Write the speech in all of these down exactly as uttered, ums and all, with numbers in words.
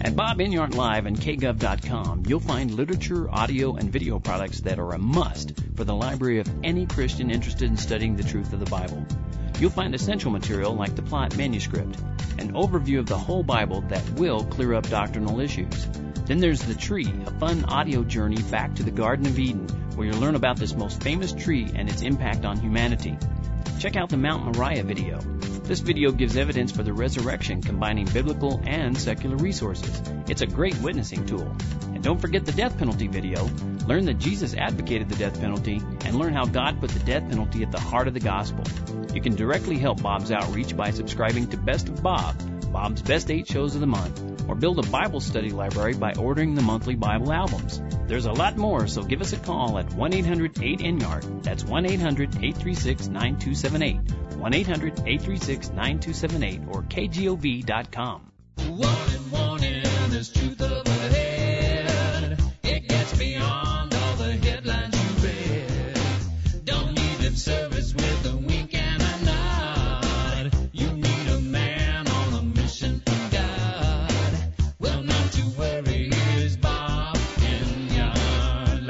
At Bob Enyart Live and K Gov dot com, you'll find literature, audio, and video products that are a must for the library of any Christian interested in studying the truth of the Bible. You'll find essential material like the Plot manuscript, an overview of the whole Bible that will clear up doctrinal issues. Then there's The Tree, a fun audio journey back to the Garden of Eden, where you'll learn about this most famous tree and its impact on humanity. Check out the Mount Moriah video. This video gives evidence for the resurrection, combining biblical and secular resources. It's a great witnessing tool. And don't forget the death penalty video. Learn that Jesus advocated the death penalty and learn how God put the death penalty at the heart of the gospel. You can directly help Bob's outreach by subscribing to Best of Bob, Bob's Best Eight Shows of the Month, or build a Bible study library by ordering the monthly Bible albums. There's a lot more, so give us a call at one eight hundred eight N Y A R D. That's one eight hundred eight three six nine two seven eight, one eight hundred eight three six nine two seven eight, or K Gov dot com. Warning, warning, there's truth up ahead. It gets beyond all the headlines you read. Don't need lip service with a wink and a nod. You need a man on a mission from God. Well, not to worry, here's Bob Enyart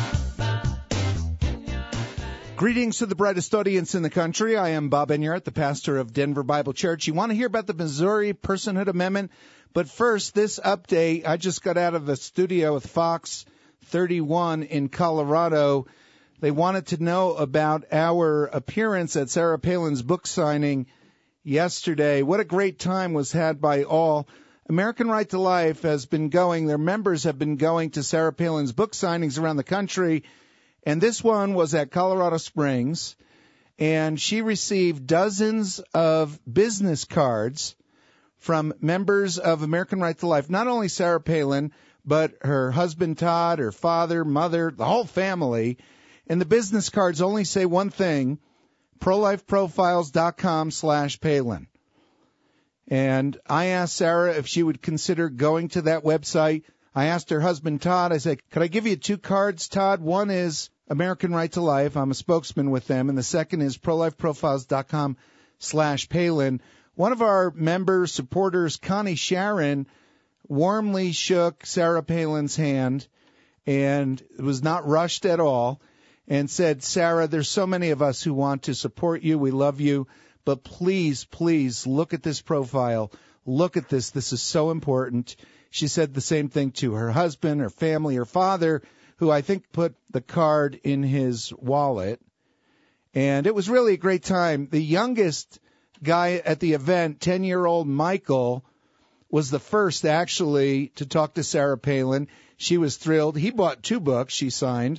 Live. Greetings to the brightest audience in the country. I am Bob Enyart, the pastor of Denver Bible Church. You want to hear about the Missouri Personhood Amendment? But first, this update, I just got out of the studio with Fox thirty-one in Colorado. They wanted to know about our appearance at Sarah Palin's book signing yesterday. What a great time was had by all. American Right to Life has been going, their members have been going to Sarah Palin's book signings around the country, and this one was at Colorado Springs, and she received dozens of business cards from members of American Right to Life, not only Sarah Palin, but her husband Todd, her father, mother, the whole family. And the business cards only say one thing, prolifeprofiles.com slash Palin. And I asked Sarah if she would consider going to that website. I asked her husband Todd, I said, could I give you two cards, Todd? One is American Right to Life. I'm a spokesman with them. And the second is prolifeprofiles.com slash Palin. One of our member supporters, Connie Sharon, warmly shook Sarah Palin's hand and was not rushed at all and said, Sarah, there's so many of us who want to support you. We love you. But please, please look at this profile. Look at this. This is so important. She said the same thing to her husband, her family, her father, who I think put the card in his wallet. And it was really a great time. The youngest guy at the event, ten-year-old Michael, was the first actually to talk to Sarah Palin. She was thrilled. He bought two books she signed,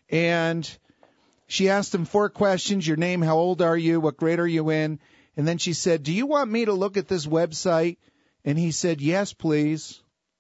and she asked him four questions. Your name, how old are you, what grade are you in? And then she said, do you want me to look at this website? And he said, yes, please.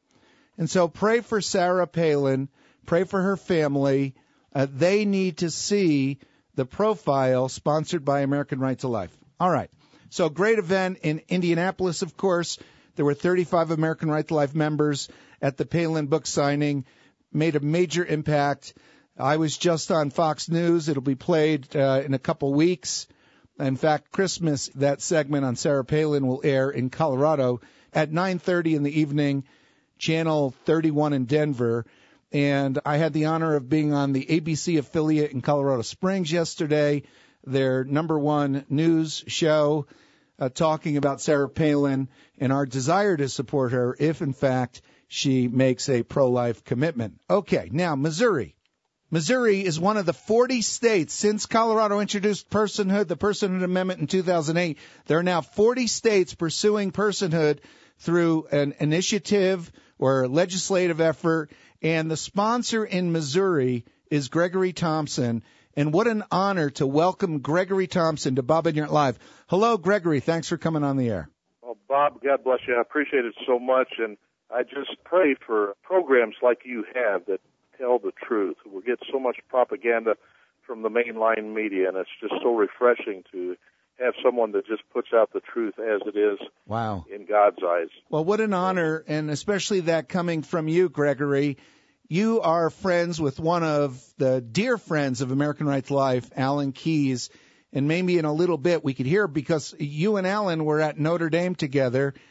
And so pray for Sarah Palin. Pray for her family. Uh, they need to see the profile sponsored by American Right to Life. All right. So great event in Indianapolis, of course. There were thirty-five American Right to Life members at the Palin book signing. Made a major impact. I was just on Fox News. It'll be played uh, in a couple weeks. In fact, Christmas, that segment on Sarah Palin will air in Colorado at nine thirty in the evening, Channel thirty-one in Denver. And I had the honor of being on the A B C affiliate in Colorado Springs yesterday, their number one news show, uh, talking about Sarah Palin and our desire to support her if, in fact, she makes a pro-life commitment. Okay, now, Missouri. Missouri is one of the forty states, since Colorado introduced personhood, the Personhood Amendment in two thousand eight, there are now forty states pursuing personhood through an initiative or legislative effort, and the sponsor in Missouri is Gregory Thompson. And what an honor to welcome Gregory Thompson to Bob Enyart Live. Hello, Gregory. Thanks for coming on the air. Well, Bob, God bless you. I appreciate it so much, and I just pray for programs like you have that tell the truth. We get so much propaganda from the mainline media, and it's just so refreshing to have someone that just puts out the truth as it is. Wow. In God's eyes. Well, what an honor, and especially that coming from you, Gregory. You are friends with one of the dear friends of American Right to Life, Alan Keyes, and maybe in a little bit we could hear, because you and Alan were at Notre Dame together,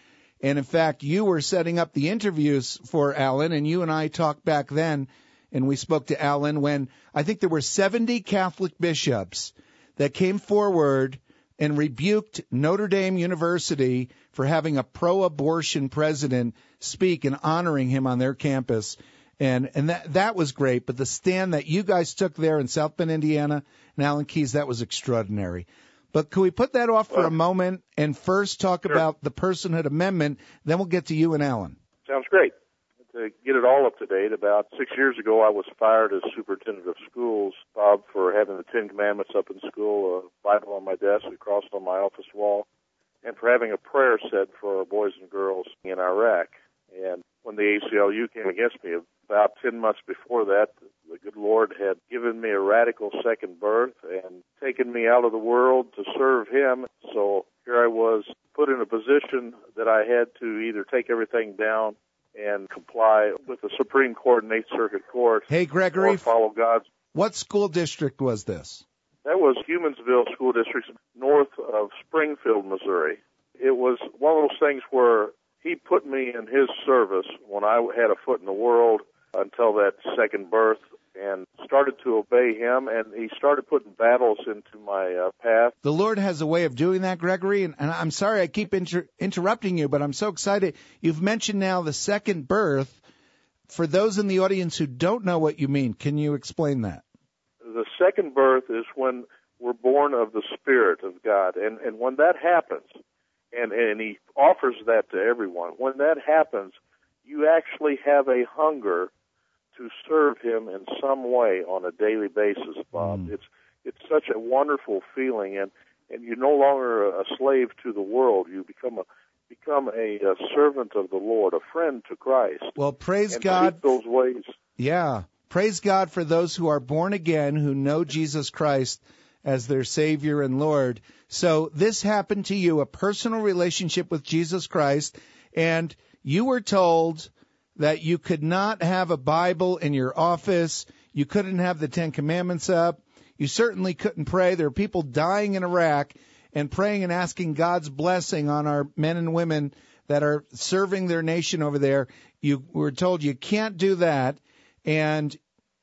And, in fact, you were setting up the interviews for Alan, and you and I talked back then, and we spoke to Alan when I think there were seventy Catholic bishops that came forward and rebuked Notre Dame University for having a pro-abortion president speak and honoring him on their campus. And and that that was great. But the stand that you guys took there in South Bend, Indiana, and Allen Keys, that was extraordinary. But could we put that off for a moment and first talk Sure. about the Personhood Amendment? Then we'll get to you and Alan. Sounds great. To get it all up to date, about six years ago, I was fired as superintendent of schools, Bob, for having the Ten Commandments up in school, a Bible on my desk, a cross on my office wall, and for having a prayer said for our boys and girls in Iraq. And when the A C L U came against me, about ten months before that, the good Lord had given me a radical second birth and taken me out of the world to serve Him. So here I was put in a position that I had to either take everything down and comply with the Supreme Court and Eighth Circuit Court. Hey, Gregory, or follow God's. what school district was this? That was Humansville School District, north of Springfield, Missouri. It was one of those things where He put me in His service when I had a foot in the world until that second birth, and started to obey Him, and He started putting battles into my uh, path. The Lord has a way of doing that, Gregory, and, and I'm sorry I keep inter- interrupting you, but I'm so excited. You've mentioned now the second birth. For those in the audience who don't know what you mean, can you explain that? The second birth is when we're born of the Spirit of God, and, and when that happens, and, and He offers that to everyone, when that happens, you actually have a hunger to serve Him in some way on a daily basis, Bob. Mm. It's it's such a wonderful feeling, and, and you're no longer a slave to the world. You become a become a, a servant of the Lord, a friend to Christ. Well, praise and God. Those ways. Yeah, praise God for those who are born again, who know Jesus Christ as their Savior and Lord. So this happened to you, a personal relationship with Jesus Christ, and you were told that you could not have a Bible in your office. You couldn't have the Ten Commandments up. You certainly couldn't pray. There are people dying in Iraq and praying and asking God's blessing on our men and women that are serving their nation over there. You were told you can't do that, and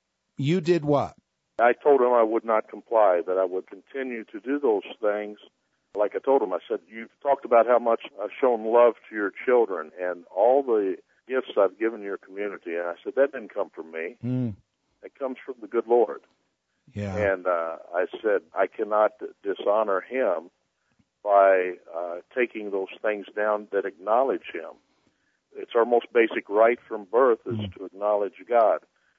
you did what? I told him I would not comply, that I would continue to do those things. Like I told him, I said, you've talked about how much I've shown love to your children and all the gifts I've given your community. And I said, that didn't come from me. Mm. It comes from the good Lord. Yeah. And uh, I said, I cannot dishonor Him by uh, taking those things down that acknowledge Him. It's our most basic right from birth is mm. to acknowledge God.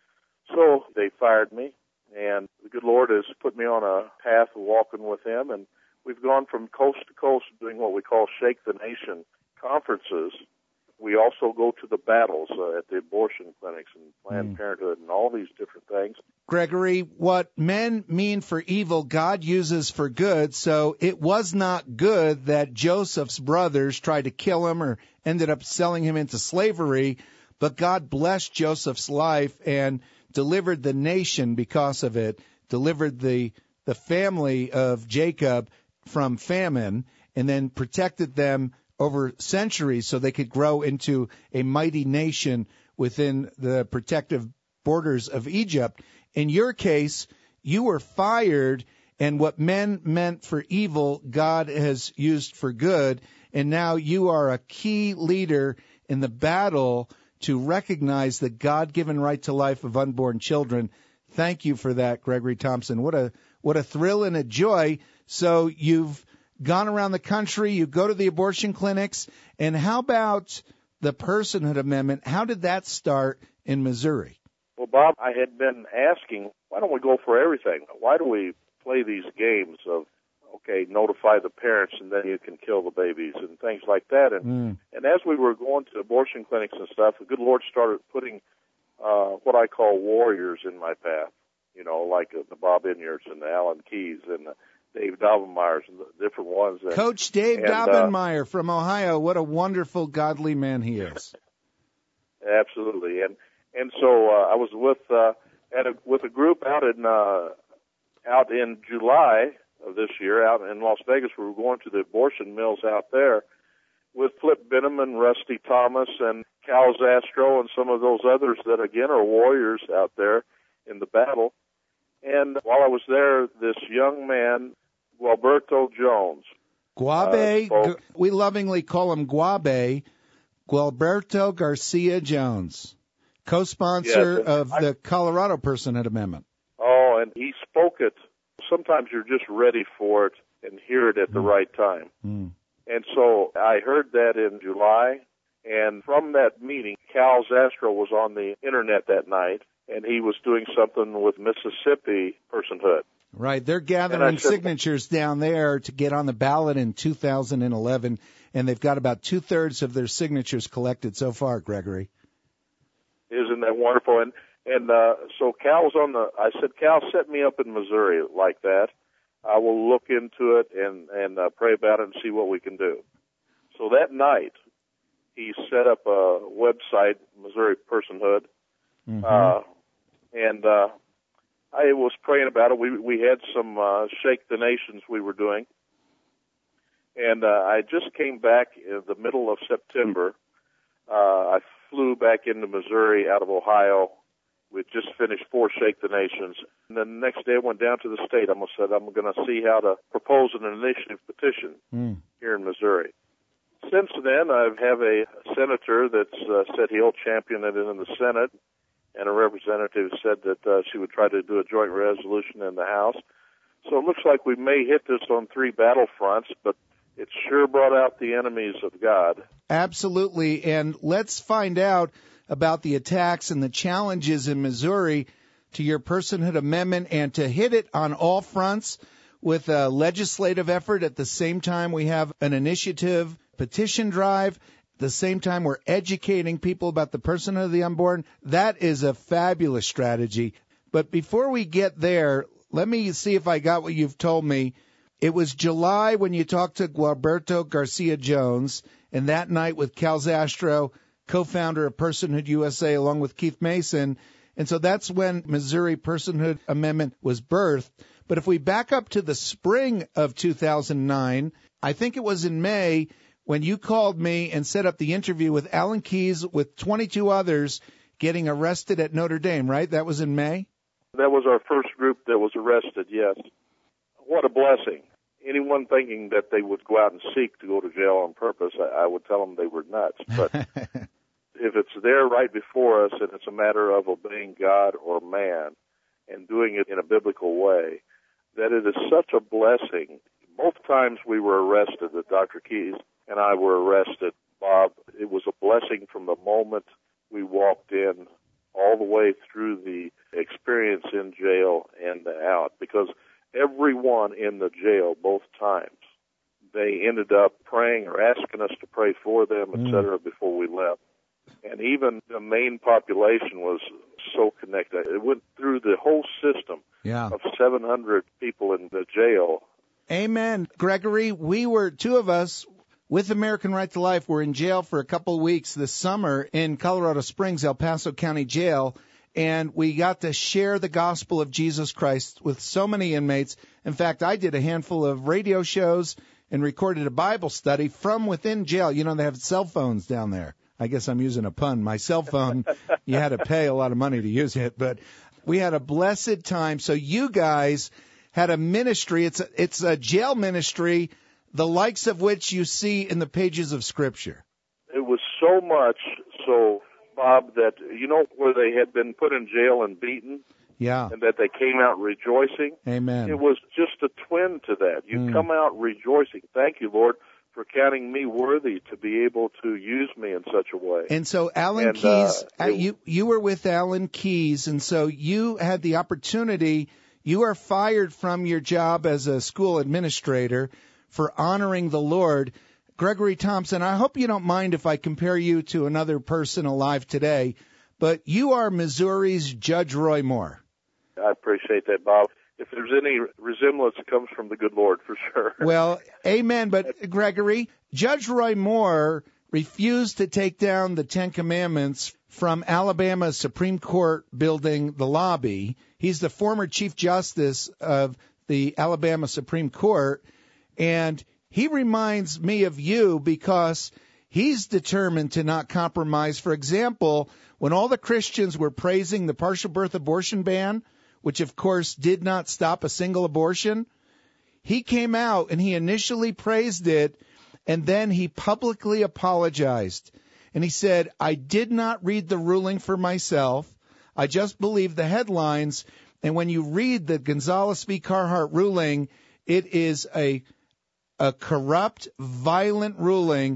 So they fired me, and the good Lord has put me on a path of walking with Him, and we've gone from coast to coast doing what we call Shake the Nation conferences. We also go to the battles uh, at the abortion clinics and Planned mm. Parenthood and all these different things. Gregory, what men mean for evil, God uses for good. So it was not good that Joseph's brothers tried to kill him or ended up selling him into slavery, but God blessed Joseph's life and delivered the nation because of it, delivered the the family of Jacob from famine, and then protected them over centuries so they could grow into a mighty nation within the protective borders of Egypt. In your case, you were fired, and what men meant for evil, God has used for good, and now you are a key leader in the battle to recognize the God-given right to life of unborn children. Thank you for that, Gregory Thompson. What a what a thrill and a joy. So you've gone around the country, you go to the abortion clinics, and how about the Personhood Amendment? How did that start in Missouri? Well, Bob, I had been asking, why don't we go for everything? Why do we play these games of, okay, notify the parents and then you can kill the babies and things like that? And mm. and as we were going to abortion clinics and stuff, the good Lord started putting uh, what I call warriors in my path, you know, like uh, the Bob Inyards and the Alan Keys and the Dave Daubenmeyers and the different ones. And, Coach Dave and, Daubenmeyer uh, from Ohio, what a wonderful, godly man he is. Absolutely. And and so uh, I was with uh, at a, with a group out in uh, out in July of this year, out in Las Vegas. We were going to the abortion mills out there, with Flip Benham and Rusty Thomas and Cal Zastro and some of those others that, again, are warriors out there in the battle. And while I was there, this young man, Gualberto Jones. Guabe, uh, Gu- we lovingly call him Guabe, Gualberto Garcia Jones, co-sponsor Yes, of I- the Colorado Personhood Amendment. Oh, and he spoke it. Sometimes you're just ready for it and hear it at the Mm. right time. Mm. And so I heard that in July, and from that meeting, Cal Zastro was on the internet that night, and he was doing something with Mississippi personhood. Right, they're And gathering I said- signatures down there to get on the ballot in two thousand eleven, and they've got about two-thirds of their signatures collected so far, Gregory. Isn't that wonderful? And and uh, so Cal was on the. I said, Cal, set me up in Missouri like that. I will look into it and and uh, pray about it and see what we can do. So that night, he set up a website, Missouri Personhood, Mm-hmm. uh, and uh, I was praying about it. We we had some uh, Shake the Nations we were doing, and uh, I just came back in the middle of September. Uh, I flew back into Missouri out of Ohio. We'd just finished four Shake the Nations. And then the next day I went down to the state. I said, I'm going to see how to propose an initiative petition Mm. here in Missouri. Since then, I have a senator that's uh, said he'll champion it in the Senate, and a representative said that uh, she would try to do a joint resolution in the House. So it looks like we may hit this on three battlefronts, but it sure brought out the enemies of God. Absolutely, and let's find out about the attacks and the challenges in Missouri to your personhood amendment, and to hit it on all fronts with a legislative effort. At the same time, we have an initiative petition drive. At the same time, we're educating people about the personhood of the unborn. That is a fabulous strategy. But before we get there, let me see if I got what you've told me. It was July when you talked to Gualberto Garcia Jones, and that night with Cal Zastro, co-founder of Personhood U S A, along with Keith Mason. And so that's when Missouri Personhood Amendment was birthed. But if we back up to the spring of two thousand nine, I think it was in May when you called me and set up the interview with Alan Keyes with twenty-two others getting arrested at Notre Dame, right? That was in May? That was our first group that was arrested, yes. What a blessing. Anyone thinking that they would go out and seek to go to jail on purpose, I, I would tell them they were nuts. But if it's there right before us and it's a matter of obeying God or man and doing it in a biblical way, that it is such a blessing. Both times we were arrested, that Doctor Keyes and I were arrested, Bob, it was a blessing from the moment we walked in all the way through the experience in jail and out, because everyone in the jail both times, they ended up praying or asking us to pray for them, et cetera, mm. before we left. And even the main population was so connected. It went through the whole system yeah. of seven hundred people in the jail. Amen. Gregory, we were, two of us, with American Right to Life, were in jail for a couple of weeks this summer in Colorado Springs, El Paso County Jail, and we got to share the gospel of Jesus Christ with so many inmates. In fact, I did a handful of radio shows and recorded a Bible study from within jail. You know, they have cell phones down there. I guess I'm using a pun. My cell phone, you had to pay a lot of money to use it, but we had a blessed time. So you guys had a ministry. It's a, it's a jail ministry, the likes of which you see in the pages of Scripture. It was so much so, Bob, that, you know, where they had been put in jail and beaten? Yeah. And that they came out rejoicing? Amen. It was just a twin to that. You mm. come out rejoicing. Thank you, Lord, for counting me worthy to be able to use me in such a way. And so Alan and, Keyes, uh, it, you you were with Alan Keyes, and so you had the opportunity. You are fired from your job as a school administrator for honoring the Lord. Gregory Thompson, I hope you don't mind if I compare you to another person alive today, but you are Missouri's Judge Roy Moore. I appreciate that, Bob. If there's any resemblance, it comes from the good Lord, for sure. Well, amen. But, Gregory, Judge Roy Moore refused to take down the Ten Commandments from Alabama's Supreme Court building, the lobby. He's the former Chief Justice of the Alabama Supreme Court, and he reminds me of you because he's determined to not compromise. For example, when all the Christians were praising the partial birth abortion ban, which of course did not stop a single abortion, he came out and he initially praised it, and then he publicly apologized. And he said, I did not read the ruling for myself. I just believed the headlines. And when you read the Gonzales v. Carhart ruling, it is a a corrupt, violent ruling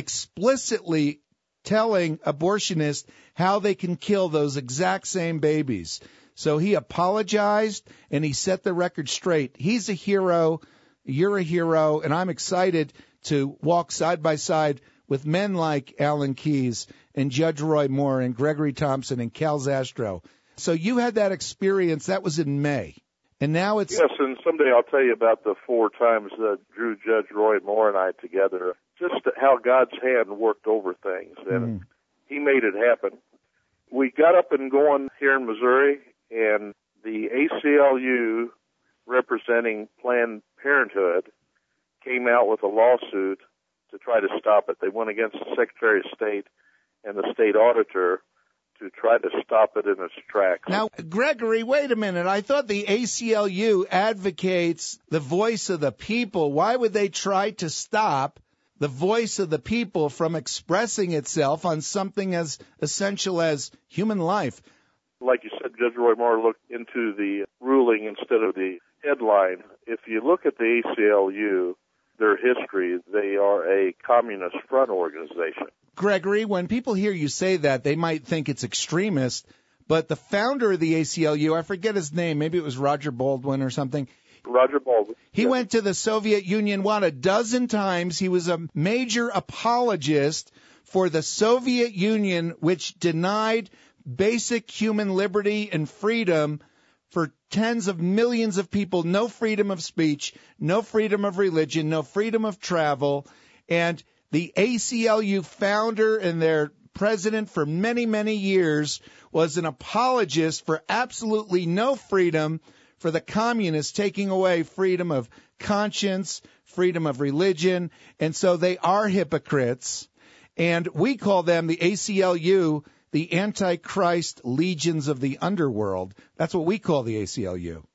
explicitly telling abortionists how they can kill those exact same babies. So he apologized, and he set the record straight. He's a hero. You're a hero, and I'm excited to walk side by side with men like Alan Keyes and Judge Roy Moore and Gregory Thompson and Cal Zastro. So you had that experience. That was in May. And now it's... Yes, and someday I'll tell you about the four times that drew Judge Roy Moore and I together, just how God's hand worked over things, and mm. he made it happen. We got up and going here in Missouri, and the A C L U, representing Planned Parenthood, came out with a lawsuit to try to stop it. They went against the Secretary of State and the state auditor to try to stop it in its tracks. Now, Gregory, wait a minute. I thought the A C L U advocates the voice of the people. Why would they try to stop the voice of the people from expressing itself on something as essential as human life? Like you said, Judge Roy Moore looked into the ruling instead of the headline. If you look at the A C L U, their history, they are a communist front organization. Gregory, when people hear you say that, they might think it's extremist, but the founder of the A C L U, I forget his name, maybe it was Roger Baldwin or something. Roger Baldwin. He yes. went to the Soviet Union, what, a dozen times. He was a major apologist for the Soviet Union, which denied basic human liberty and freedom for tens of millions of people. No freedom of speech, no freedom of religion, no freedom of travel. And the A C L U founder and their president for many, many years was an apologist for absolutely no freedom, for the communists taking away freedom of conscience, freedom of religion. And so they are hypocrites. And we call them, the A C L U, the Antichrist legions of the underworld. That's what we call the A C L U.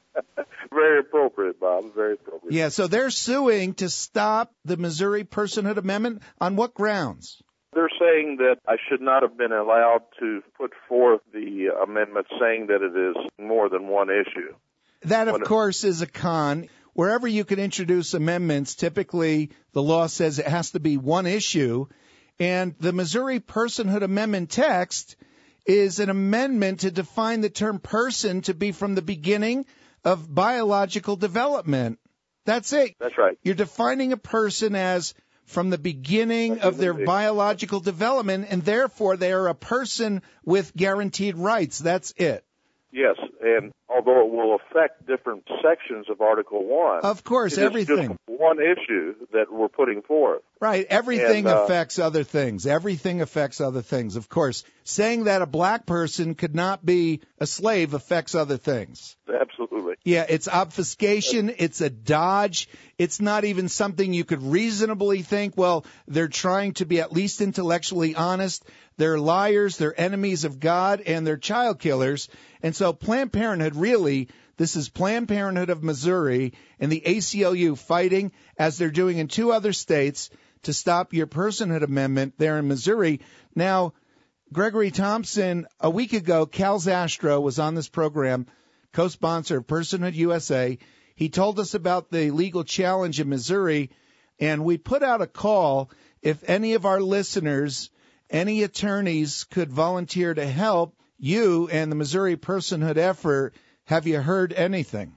Very appropriate, Bob. Very appropriate. Yeah, so they're suing to stop the Missouri Personhood Amendment. On what grounds? They're saying that I should not have been allowed to put forth the amendment, saying that it is more than one issue. That, of course, is a con. Wherever you can introduce amendments, typically the law says it has to be one issue. And the Missouri Personhood Amendment text is an amendment to define the term person to be from the beginning of biological development. That's it. That's right. You're defining a person as from the beginning of their biological development, and therefore they are a person with guaranteed rights. That's it. Yes, and although it will affect different sections of Article one, of course, it is everything. just one issue that we're putting forth. Right, everything and, uh, affects other things. Everything affects other things. Of course, saying that a black person could not be a slave affects other things. Absolutely. Yeah, it's obfuscation. It's a dodge. It's not even something you could reasonably think, well, they're trying to be at least intellectually honest. They're liars, they're enemies of God, and they're child killers. And so Planned Parenthood, really, this is Planned Parenthood of Missouri and the A C L U fighting, as they're doing in two other states, to stop your personhood amendment there in Missouri. Now, Gregory Thompson, a week ago, Cal Zastro was on this program, co-sponsor of Personhood U S A. He told us about the legal challenge in Missouri, and we put out a call if any of our listeners, any attorneys could volunteer to help you and the Missouri personhood effort. Have you heard anything?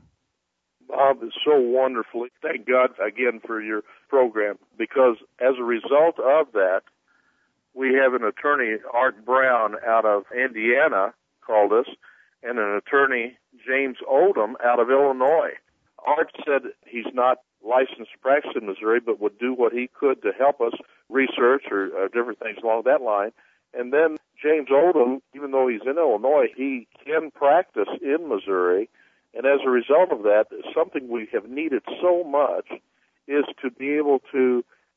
Bob, it's so wonderful. Thank God again for your program, because as a result of that, we have an attorney, Art Brown, out of Indiana, called us, and an attorney, James Oldham, out of Illinois. Art said he's not licensed to practice in Missouri, but would do what he could to help us research or uh, different things along that line. And then James Oldham, even though he's in Illinois, he can practice in Missouri. And as a result of that, something we have needed so much is to be able to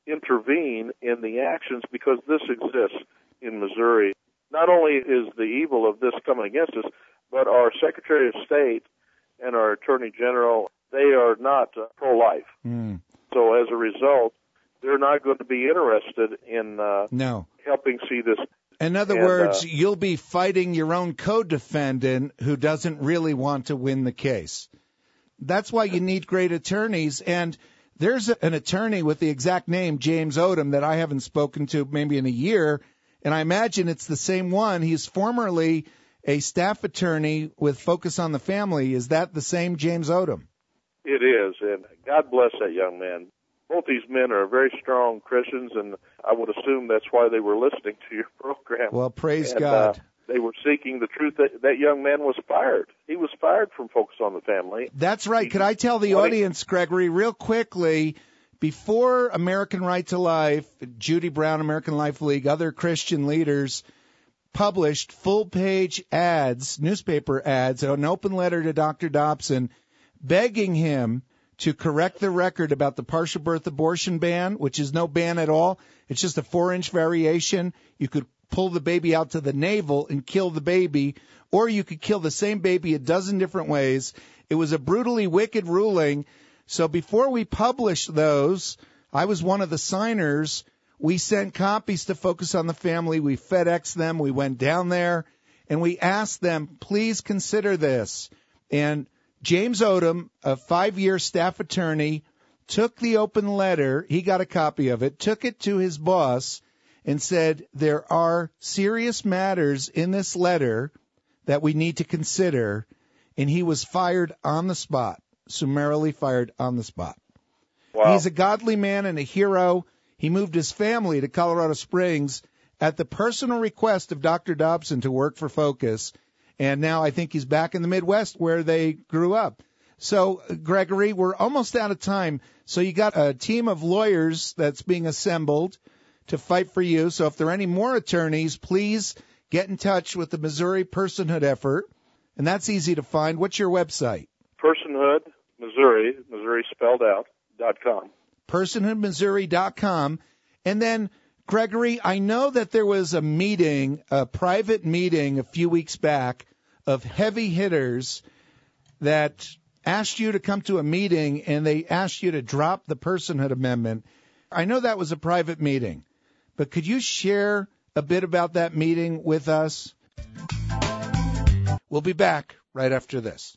intervene in the actions, because this exists in Missouri. Not only is the evil of this coming against us, but our Secretary of State and our Attorney General, they are not uh, pro-life. Mm. So as a result, they're not going to be interested in uh, no. helping see this. In other and, words, uh, you'll be fighting your own co-defendant who doesn't really want to win the case. That's why you need great attorneys. And there's an attorney with the exact name, James Odom, that I haven't spoken to maybe in a year, and I imagine it's the same one. He's formerly a staff attorney with Focus on the Family. Is that the same James Odom? It is, and God bless that young man. Both these men are very strong Christians, and I would assume that's why they were listening to your program. Well, praise and, God. Uh, they were seeking the truth. That, that young man was fired. He was fired from Focus on the Family. That's right. He, Could I tell the audience, Gregory, real quickly, before American Right to Life, Judy Brown, American Life League, other Christian leaders published full-page ads, newspaper ads, an open letter to Doctor Dobson, begging him to correct the record about the partial birth abortion ban, which is no ban at all. It's just a four-inch variation. You could pull the baby out to the navel and kill the baby, or you could kill the same baby a dozen different ways. It was a brutally wicked ruling. So before we published those, I was one of the signers. We sent copies to Focus on the Family. We FedExed them. We went down there, and we asked them, please consider this. And James Odom, a five-year staff attorney, took the open letter. He got a copy of it, took it to his boss, and said, there are serious matters in this letter that we need to consider. And he was fired on the spot, summarily fired on the spot. Wow. He's a godly man and a hero. He moved his family to Colorado Springs at the personal request of Doctor Dobson to work for Focus. And now I think he's back in the Midwest where they grew up. So, Gregory, we're almost out of time. So you got a team of lawyers that's being assembled to fight for you. So if there are any more attorneys, please get in touch with the Missouri Personhood Effort. And that's easy to find. What's your website? Personhood, Missouri, Missouri spelled out, dot com. personhood missouri dot com. And then, Gregory, I know that there was a meeting, a private meeting a few weeks back of heavy hitters that asked you to come to a meeting and they asked you to drop the Personhood Amendment. I know that was a private meeting, but could you share a bit about that meeting with us? We'll be back right after this.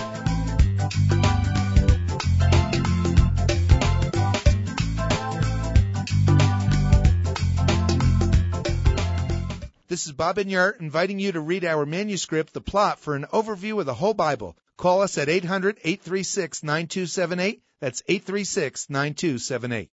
This is Bob Enyart inviting you to read our manuscript, The Plot, for an overview of the whole Bible. Call us at eight hundred, eight three six, nine two seven eight. That's eight three six, nine two seven eight.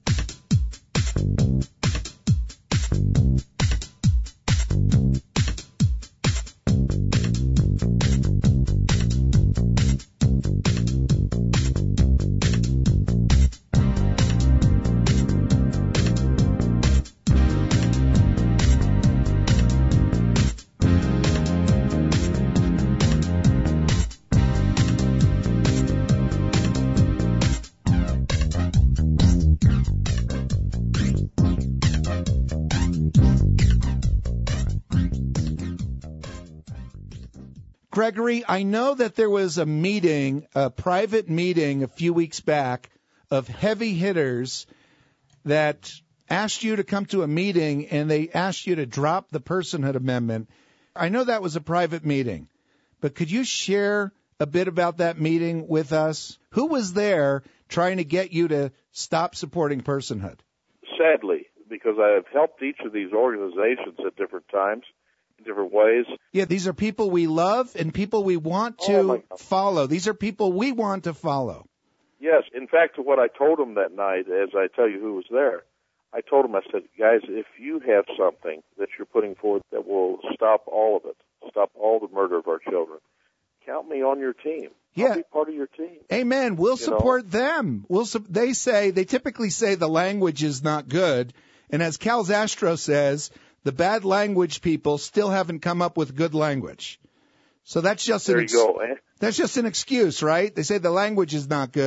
Gregory, I know that there was a meeting, a private meeting a few weeks back of heavy hitters that asked you to come to a meeting and they asked you to drop the Personhood Amendment. I know that was a private meeting, but could you share a bit about that meeting with us? Who was there trying to get you to stop supporting personhood? Sadly, because I have helped each of these organizations at different times, in different ways. Yeah, these are people we love and people we want to oh follow. These are people we want to follow. Yes. In fact, what I told them that night, as I tell you who was there, I told them, I said, guys, if you have something that you're putting forward that will stop all of it, stop all the murder of our children, count me on your team. Yeah. I'll be part of your team. Amen. We'll you support know? them. We'll su- they say, they typically say the language is not good. And as Cal Zastro says, the bad language people still haven't come up with good language. So that's just there an ex- you go. Eh? That's just an excuse, right? They say the language is not good.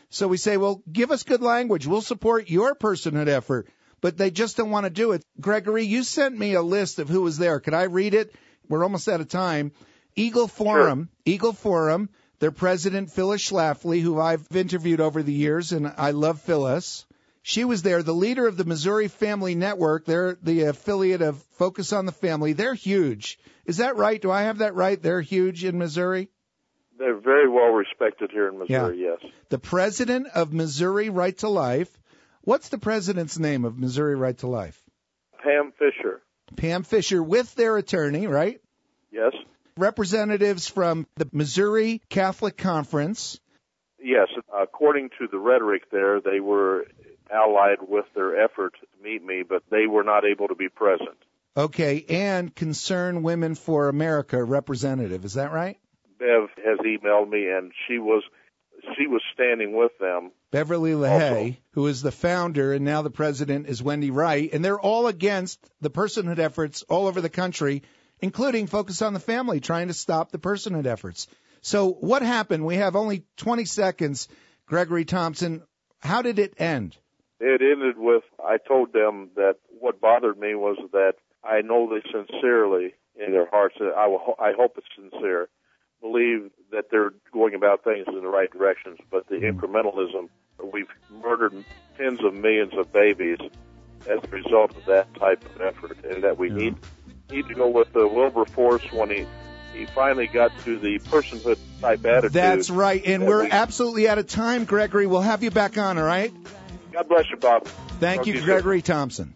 So we say, well, give us good language. We'll support your personhood effort. But they just don't want to do it. Gregory, you sent me a list of who was there. Could I read it? We're almost out of time. Eagle Forum, sure. Eagle Forum, their president, Phyllis Schlafly, who I've interviewed over the years, and I love Phyllis. She was there. The leader of the Missouri Family Network, they're the affiliate of Focus on the Family. They're huge. Is that right? Do I have that right? They're huge in Missouri? They're very well respected here in Missouri, yeah. yes. The president of Missouri Right to Life. What's the president's name of Missouri Right to Life? Pam Fisher. Pam Fisher with their attorney, right? Yes. Representatives from the Missouri Catholic Conference. Yes. According to the rhetoric there, they were allied with their effort to meet me, but they were not able to be present. Okay, and Concern Women for America representative, is that right? Bev has emailed me, and she was she was standing with them. Beverly LaHaye, also, who is the founder, and now the president is Wendy Wright, and they're all against the personhood efforts all over the country, including Focus on the Family, trying to stop the personhood efforts. So what happened? We have only twenty seconds, Gregory Thompson. How did it end? It ended with, I told them that what bothered me was that I know they sincerely, in their hearts, I, will, I hope it's sincere, believe that they're going about things in the right directions, but the incrementalism, we've murdered tens of millions of babies as a result of that type of effort, and that we yeah. need need to go with uh, Wilberforce when he, he finally got to the personhood type attitude. That's right, and we're we, absolutely out of time, Gregory. We'll have you back on, all right? God bless you, Bob. Thank you, Gregory Thompson.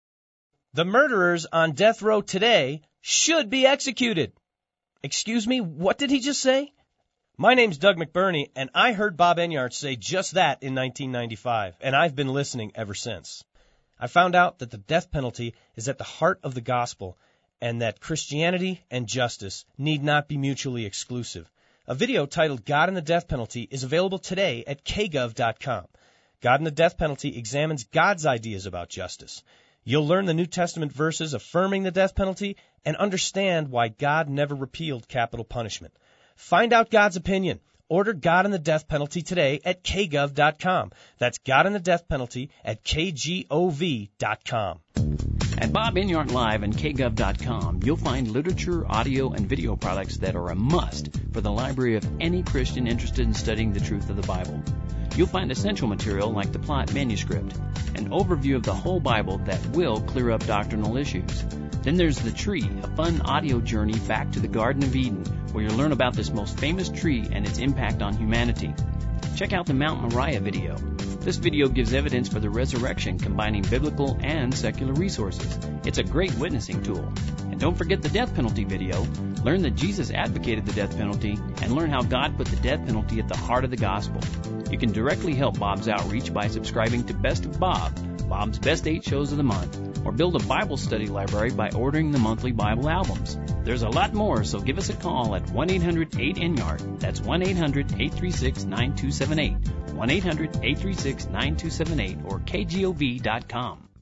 The murderers on death row today should be executed. Excuse me, what did he just say? My name's Doug McBurney, and I heard Bob Enyart say just that in nineteen ninety-five, and I've been listening ever since. I found out that the death penalty is at the heart of the gospel, and that Christianity and justice need not be mutually exclusive. A video titled God and the Death Penalty is available today at k gov dot com. God and the Death Penalty examines God's ideas about justice. You'll learn the New Testament verses affirming the death penalty and understand why God never repealed capital punishment. Find out God's opinion. Order God and the Death Penalty today at k gov dot com. That's God and the Death Penalty at k gov dot com. At Bob Enyart Live and k gov dot com, you'll find literature, audio, and video products that are a must for the library of any Christian interested in studying the truth of the Bible. You'll find essential material like the Plot manuscript, an overview of the whole Bible that will clear up doctrinal issues. Then there's The Tree, a fun audio journey back to the Garden of Eden, where you'll learn about this most famous tree and its impact on humanity. Check out the Mount Moriah video. This video gives evidence for the resurrection, combining biblical and secular resources. It's a great witnessing tool. And don't forget the death penalty video. Learn that Jesus advocated the death penalty, and learn how God put the death penalty at the heart of the gospel. You can directly help Bob's outreach by subscribing to Best of Bob, Bob's Best Eight Shows of the Month, or build a Bible study library by ordering the monthly Bible albums. There's a lot more, so give us a call at one eight hundred eight Enyart. That's one eight hundred eight three six nine two seven eight, one eight hundred eight three six nine two seven eight, or k gov dot com.